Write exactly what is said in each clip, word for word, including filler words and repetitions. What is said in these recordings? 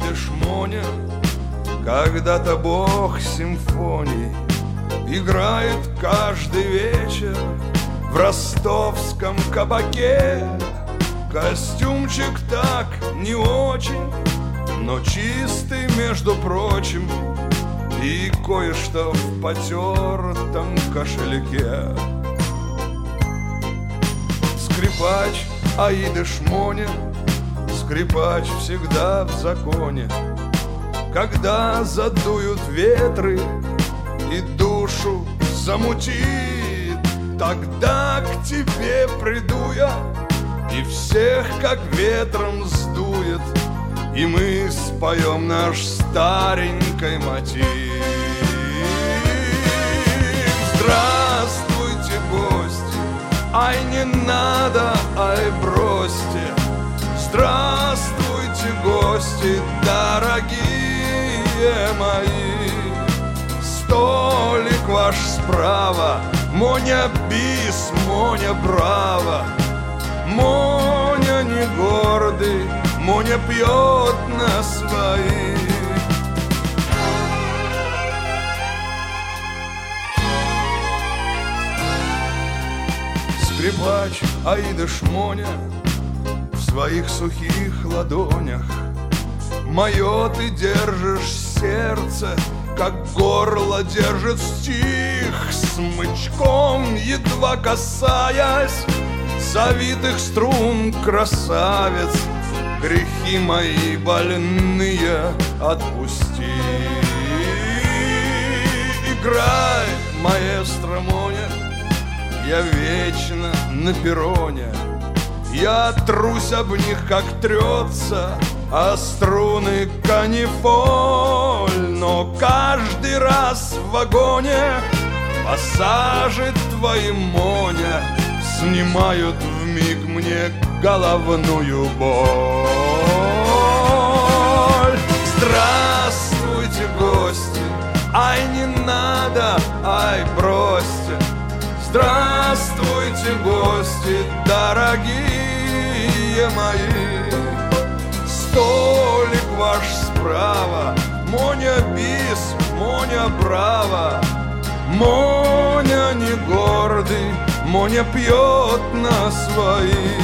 Аида Шмоня, когда-то бог симфоний, играет каждый вечер в ростовском кабаке. Костюмчик так не очень, но чистый, между прочим, и кое-что в потертом кошельке. Скрипач Аида Шмоня, скрипач всегда в законе. Когда задуют ветры и душу замутит, тогда к тебе приду я, и всех как ветром сдует, и мы споем наш старенький мотив. Здравствуйте, гости, ай не надо, ай бросьте. Здравствуйте, гости, дорогие мои. Столик ваш справа, Моня бис, Моня браво. Моня не гордый, Моня пьет на свои. Скрипач Аида Шмоня в своих сухих ладонях. Мое ты держишь сердце, как горло держит стих, смычком едва касаясь завитых струн, красавец, грехи мои больные отпусти. Играй, маэстро Моня, я вечно на перроне. Я трусь об них, как трется о струны канифоль. Но каждый раз в вагоне пассажи твои, Моня, снимают вмиг мне головную боль. Здравствуйте, гости, ай не надо, ай бросьте. Здравствуйте, гости, дорогие мои. Столик ваш справа, Моня бис, Моня браво. Моня не гордый, Моня пьет на свои.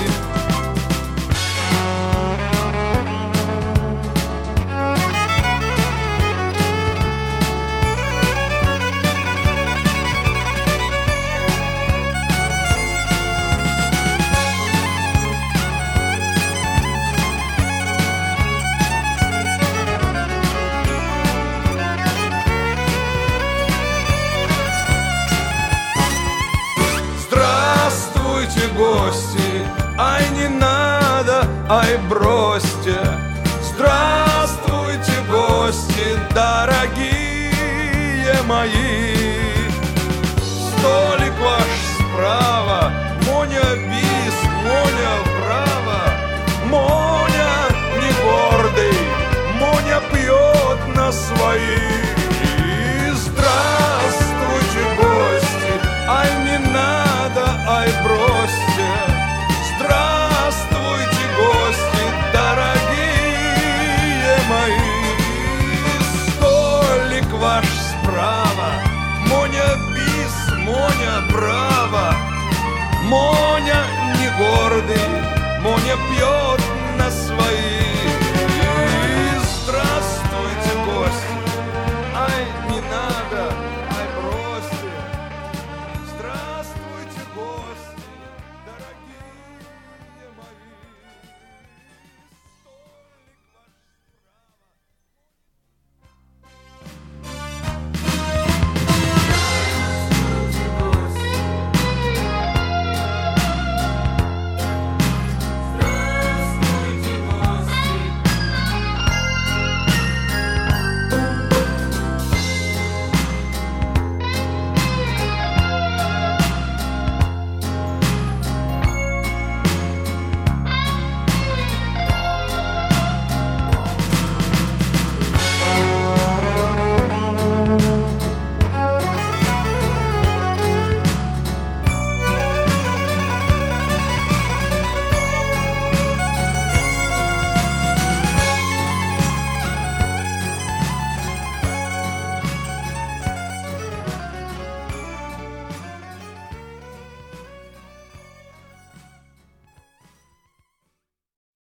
Гости, ай не надо, ай бросьте. Здравствуйте, гости, дорогие мои. Столик ваш справа, Моня бис, Моня браво. Моня не гордый, Моня пьет на свои. Здравствуйте, гости, ай не надо, ай бросьте. Здравствуйте, гости, дорогие мои. Столик ваш справа, Моня бис, Моня браво. Моня не гордый, Моня пьет на свои.